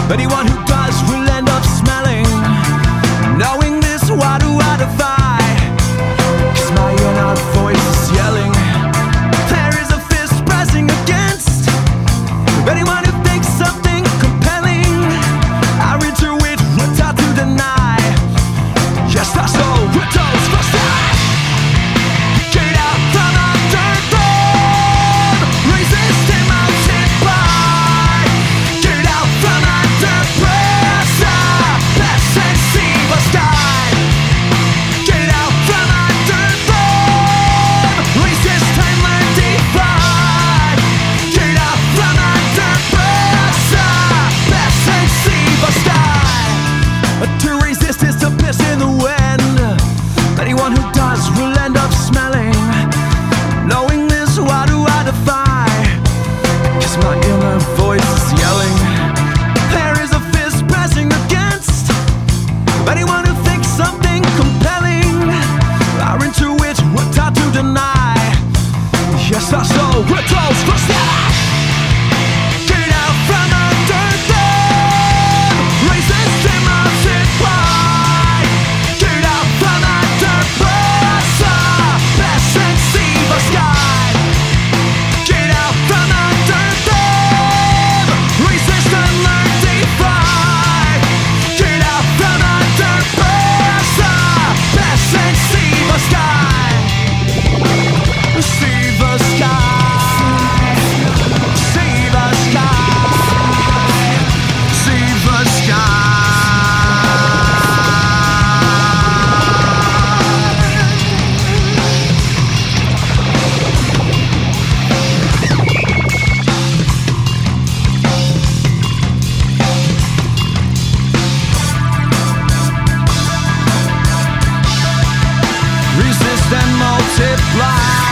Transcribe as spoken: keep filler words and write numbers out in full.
Anyone who does will end up smelling. Knowing this, why do I defy? 'Cause my inner voice is yelling. There is a fist pressing against anyone who thinks something compelling. I read through it, what's hard to deny. Yes, I saw what those first time. Get out from under throne. Resist and multiply. Get out from under pressure. Let's and see the sky. Get out from under throne. Resist and learn defy. Get out from under pressure. Let's and see the sky. To resist is to piss in the wind. Anyone who does will end up smelling. Knowing this, why do I defy? 'Cause my inner voice is yelling. There is a fist pressing against anyone who thinks something compelling. Are into it, what hard to deny. Yes, I saw what those first time. Get out from under throne. Resist and multiply. Get out from under pressure. Pass and see the sky. Get out from under throne. Resist and learn defy. Get out from under pressure. Pass and see the sky. See the sky. See the sky. See the sky. Resist and multiply.